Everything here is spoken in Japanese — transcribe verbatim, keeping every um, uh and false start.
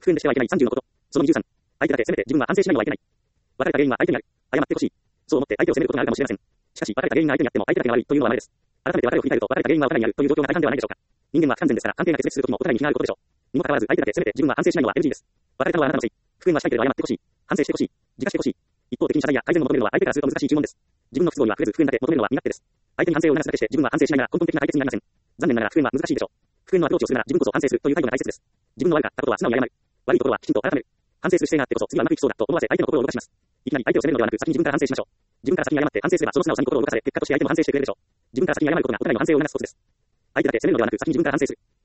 復縁でしてはいけないさんじゅうのこと。そのにじゅうさん。相手だけ責めて自分は反省しないのはいけない。別れた原因は相手にある。謝ってほしい。そう思って相手を責めることがあるかもしれません。しかし、別れた原因が相手にあっても相手だけが悪いというのは稀です。改めて別れを振り返ると、別れた原因はお互いにあるという状況が大半ではないでしょうか。人間は不完全ですから、関係が決裂するときもお互いに非があることでしょう。にもかかわらず相手だけ責めて自分は反省しないのは エヌジー です。別れたのはあなたのせい。復縁はしたいけれど謝ってほしい。反省してほしい。自覚してほしい。一方的に謝罪や改善を求めるのは相手からすると難しい注文です。自分の不都合には触れず復縁だけ求めるのは身勝手です。相手に反省を促すだけして自分は反省しないなら根本的な解決になりません。残念ながら復縁は難しいでしょう。復縁のアプローチをするなら自分こそ反省するという態度が大切です。自分の悪かったことは素直に謝る。悪いところはきちんと改める。反省する姿勢があってこそ次はうまくいきそうだと思わせ相手の心を動かします。いきなり相手を責めるのではなく先に自分から反省しましょう。自分から先に謝って反省すればその素直さに心を動かされ結果として相手も反省してくれるでしょう。自分から先に謝ることがお互いの反省を促すコツです。相手だけ責めるのではなく先に自分から反省する。